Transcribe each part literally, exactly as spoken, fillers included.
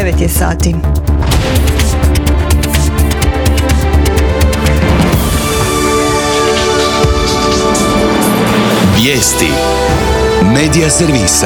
devet je sati. Vijesti Medija servisa.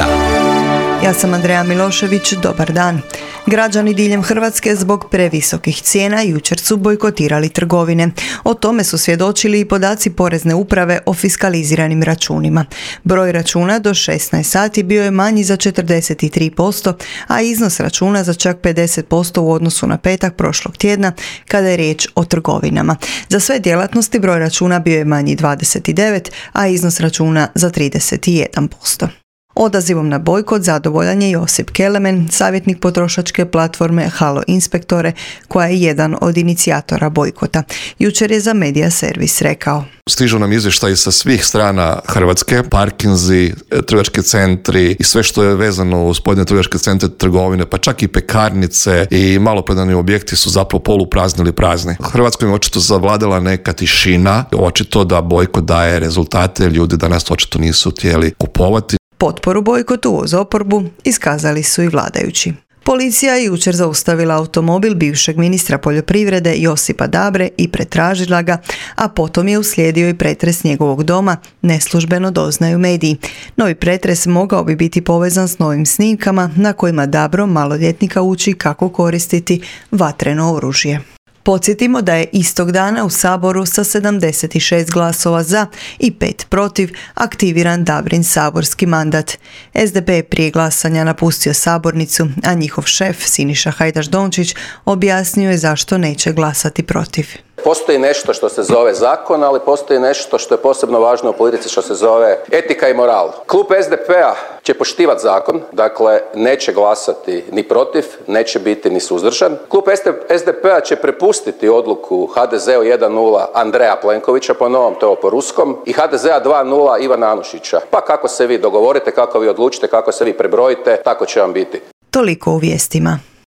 Ja sam Andreja Milošević, dobar dan. Građani diljem Hrvatske zbog previsokih cijena jučer su bojkotirali trgovine. O tome su svjedočili i podaci Porezne uprave o fiskaliziranim računima. Broj računa do šesnaest sati bio je manji za četrdeset tri posto, a iznos računa za čak pedeset posto u odnosu na petak prošlog tjedna kada je riječ o trgovinama. Za sve djelatnosti broj računa bio je manji dvadeset devet, a iznos računa za trideset jedan posto. Odazivom na bojkot zadovoljan je Josip Kelemen, savjetnik potrošačke platforme Halo Inspektore, koja je jedan od inicijatora bojkota. Jučer je za Medija servis rekao: Stižu nam izvještaji sa svih strana Hrvatske, parkinzi, trgovački centri i sve što je vezano uz pojedine trgovačke centre, trgovine, pa čak i pekarnice i maloprodajni objekti su zapravo poluprazni ili prazni. U Hrvatskoj je očito zavladala neka tišina, očito da bojkot daje rezultate, ljudi danas očito nisu htjeli kupovati. Potporu bojkotu uz oporbu iskazali su i vladajući. Policija je jučer zaustavila automobil bivšeg ministra poljoprivrede Josipa Dabre i pretražila ga, a potom je uslijedio i pretres njegovog doma, neslužbeno doznaju mediji. Novi pretres mogao bi biti povezan s novim snimkama na kojima Dabro maloljetnika uči kako koristiti vatreno oružje. Podsjetimo da je istog dana u Saboru sa sedamdeset šest glasova za i pet protiv aktiviran Dabrin saborski mandat. es de pe je prije glasanja napustio sabornicu, a njihov šef Siniša Hajdaš Dončić objasnio je zašto neće glasati protiv. Postoji nešto što se zove zakon, ali postoji nešto što je posebno važno u politici što se zove etika i moral. Klub es de pe-a će poštivati zakon, dakle neće glasati ni protiv, neće biti ni suzdržan. Klub es de pe-a će prepustiti odluku ha de ze-u jedan nula Andreja Plenkovića, po novom to po ruskom, i ha de ze-a dva nula Ivana Anušića. Pa kako se vi dogovorite, kako vi odlučite, kako se vi prebrojite, tako će vam biti. Toliko u vijestima.